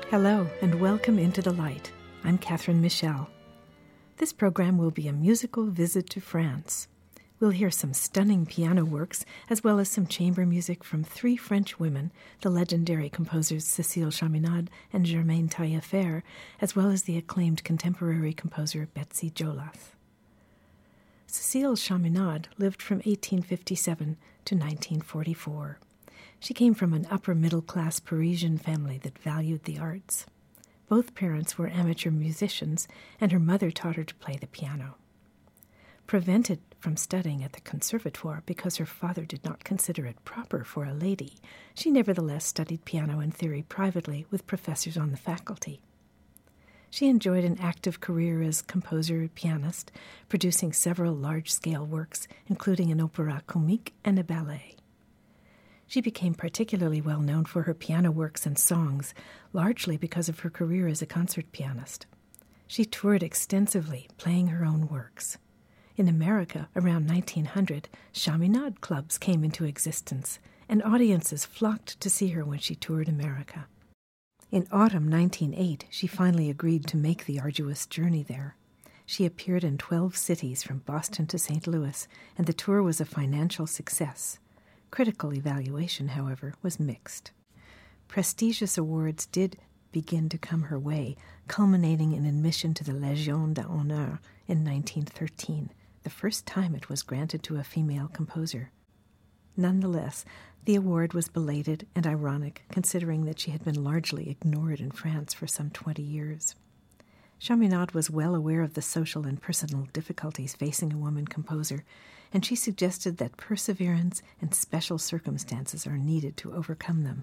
Hello and welcome into the light. I'm Catherine Michel. This program will be a musical visit to France. We'll hear some stunning piano works as well as some chamber music from three French women, the legendary composers Cécile Chaminade and Germaine Taillefer, as well as the acclaimed contemporary composer Betsy Jolas. Cécile Chaminade lived from 1857 to 1944. She came from an upper-middle-class Parisian family that valued the arts. Both parents were amateur musicians, and her mother taught her to play the piano. Prevented from studying at the conservatoire because her father did not consider it proper for a lady, she nevertheless studied piano and theory privately with professors on the faculty. She enjoyed an active career as composer-pianist, producing several large-scale works, including an opéra comique and a ballet. She became particularly well known for her piano works and songs, largely because of her career as a concert pianist. She toured extensively, playing her own works. In America, around 1900, Chaminade clubs came into existence, and audiences flocked to see her when she toured America. In autumn 1908, she finally agreed to make the arduous journey there. She appeared in 12 cities from Boston to St. Louis, and the tour was a financial success. Critical evaluation, however, was mixed. Prestigious awards did begin to come her way, culminating in admission to the Légion d'honneur in 1913, the first time it was granted to a female composer. Nonetheless, the award was belated and ironic, considering that she had been largely ignored in France for some 20 years. Chaminade was well aware of the social and personal difficulties facing a woman composer, and she suggested that perseverance and special circumstances are needed to overcome them.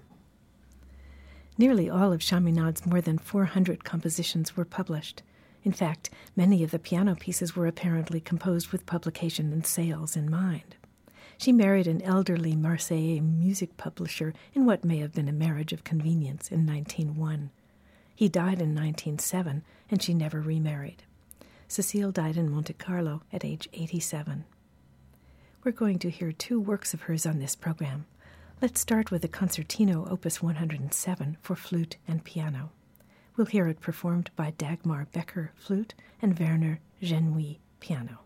Nearly all of Chaminade's more than 400 compositions were published. In fact, many of the piano pieces were apparently composed with publication and sales in mind. She married an elderly Marseillais music publisher in what may have been a marriage of convenience in 1901. He died in 1907, and she never remarried. Cécile died in Monte Carlo at age 87. We're going to hear two works of hers on this program. Let's start with the Concertino Opus 107 for flute and piano. We'll hear it performed by Dagmar Becker, flute, and Werner Genouille, piano.